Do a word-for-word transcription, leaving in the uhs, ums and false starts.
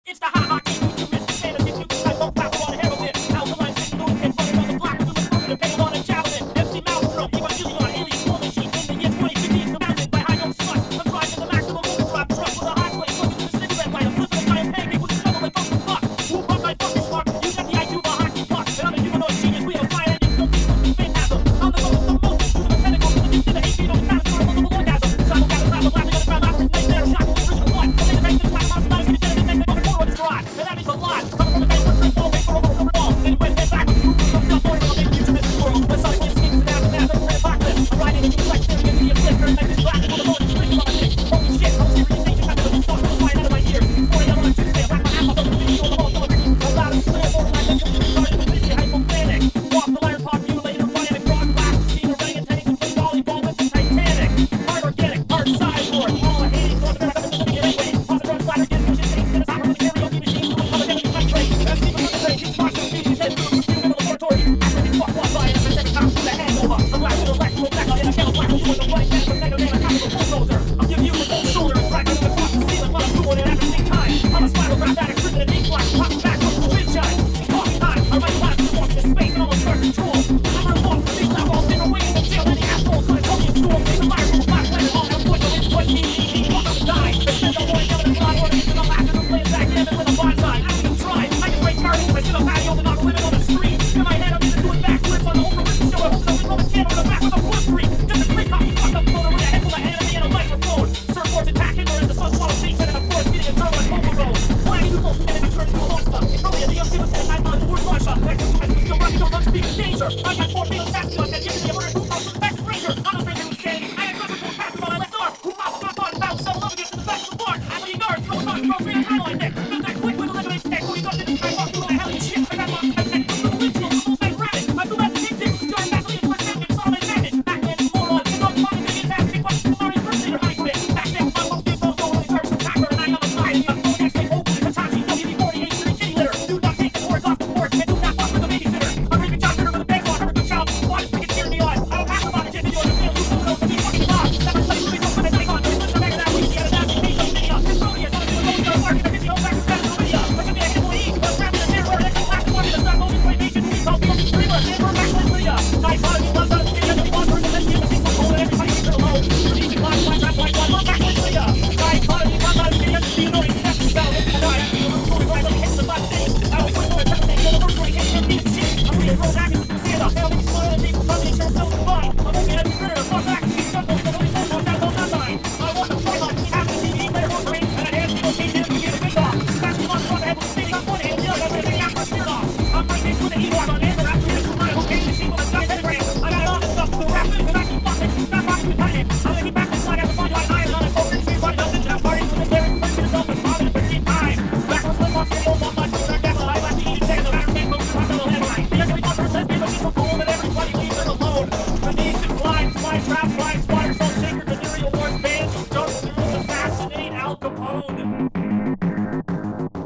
It's the hot hot game you miss the fantasy you can type on clap on heroin. How the line sitting on pin running on the block to the murder pain on a javelin. M C Maelstrom, Evangelion, alien war machine in the year twenty fifteen, surrounded by high note sluts. I'm driving the maximum overdrive truck with a hot plate, looking to the cigarette lighter, flipping a giant pancake with a shovel like fucking fuck. Who brought my fucking spark? You got the I Q of a hockey puck, and I'm a humanoid genius. We have a fire engine, don't be something phantasm. I'm the most, the most exclusive of tentacles to the distance of eight feet on the ground, and I'm a multiple orgasm. Simulcast the laughing on the ground, operates nightmare, shocking the original one. I'm in the next class, I'm smiling, and then the fucking photo of this garage. And that means a lot. Coming from the bank, we're ball, wait for a roll, ball. Then went head back with the group of self order of a future mystery world. West side wind schemes and aftermath of the apocalypse. I'm riding in the like staring into the eclipse, very nice and black, and on the phone, screaming on my dick. Holy shit, I'm serious, station back to the stuff, I'm flying out of my ears. four a.m. on a Tuesday, I wrap my ass off on the video on the wall, celebrating. I'm loud and clear, more than I can do, starting with video, hypopanic. Walk the iron pod, mutilator, bionic, broad glass, steam, orangutan, and play volleyball with the Titanic. Hard organic, hard cyborg, all of Hades, North America, Mississippi, your anyway. Pop the drug slider, gives you shit, takes, and it's hot from the karaoke machine, from the public enemy country. M C from the train, keep watching, species, head through, review, middle laboratory. After we fuck one by an epidemic, I'm through the hangover. I'm black with a black, black, in a kettle black, doing the right hand, from Mega Man, I'm a bulldozer. I'll give you the cold shoulder, and crack it across the ceiling, while I'm doing it at the same time. I'm a spiral graph addict, slipping an ink black, popping back, up to the wind chime. Coffee time, I write class, and walk into space, and almost start control. I'm gonna walk the big lap, all in away, and jail any asshole, so I told you, school, make a fire from a black planet, all I'm putting it, what me, me, me, walk up and die. I spend the morning yelling at the law, order, into the lack, and I'm playing backgammon with a bonsai. I don't even try, I can break gardens, I sit on patios and knock women on the street. In my head, I'm either doing backflips on the Oprah Winfrey show, or hoping Roman candle in the back with a wood screen. Just a great coffee fucked up photo with a head full of anime and a microphone. Surfboards attacking, or is the sun swallow seats, and in a forest feeding a turtle like Pogo Road. Flying through both and it turns into a monster. It's probably a D M C with ten on the word launcher. Like this guy's still rocking, don't touch speak in danger. I got four feet of fast gun that gives me a murder who comes from the fastest ranger. I'm a stranger who's sandy. I got crushers who's passing on my left arm. Who pops my body, battle, settle up against the back of the bar. I'm a guard, throw a box, throw free and title like that. There's that quick with a lemonade stick. When he goes in the sky, walk through the hell and shit. I got lost in my neck, through the windshield, the full-fat rabbit. I flew out the big dick with the jar of Vaseline into a second and saw my magnet. Batman is a moron. He's on fucking big ass big bucks. He's already birthday or high quit. Back then, my most these hoes don't really charge the tacker. And I am a side. And I'm going to open the Hitachi W D forty-eight to the kitty litter. Do not take the boards off the porch and do not fuck with the babysitter. I'm reading John Ritter with a bag on. I'm a good child. Why is freaking cheering me on? I don't have to fuck a kid video. The real who knows to be fucking lost. Never play movies open and take on. There's a bag of that week. He had a nasty face on the video. This movie is something to go to work in the video. Back to back to the video. But to be a hit will eat. Let's grab in the mirror. Next to class the morning. Let's not go to claymation movie called Guilty Screamer. And we're back to the video. Nice bottom. You love that video. You want person. Let's get the piece of gold and everybody gets it alone. Easy class. Black rap. Black one. We're back to the video. Nice bottom. You love that video. You know it's step to spell. And I have to do a story right when it hits the butt. I always wait for a time to take the first hit and beat shit. I'm reading Rose Atkins to see it up. Now I'm spoiling the people coming in sure so fun. I'm looking at the critter. Fuck back to these simple. Because only one that's all that time. I want to play on half the T V. Better work rate. And I have to go change it to get a big off. That's the one front head with the sitting on one hand. The other one getting after a shirt off. I'm right next with the Ewok on Amber. I'm reading through my whole case machine with a giant pentagram. I got all this stuff to wrap it. Because I keep fucking. Stop rocking with Titan. I'm gonna keep back this line after find like iron on a cold and see running up and down. Party with the lyrics. Put yourself in bombing at the same time. Backwards flip off your old one much. Third devil. I like to eat second. The matter can't move. I'm a little headline. The ugly fucker says me, but she's so cool that everybody leaves her alone. Venetian blind, flying trap, flying splatter, salt shaker, venereal wars, bands, jump through, assassinate Al Capone.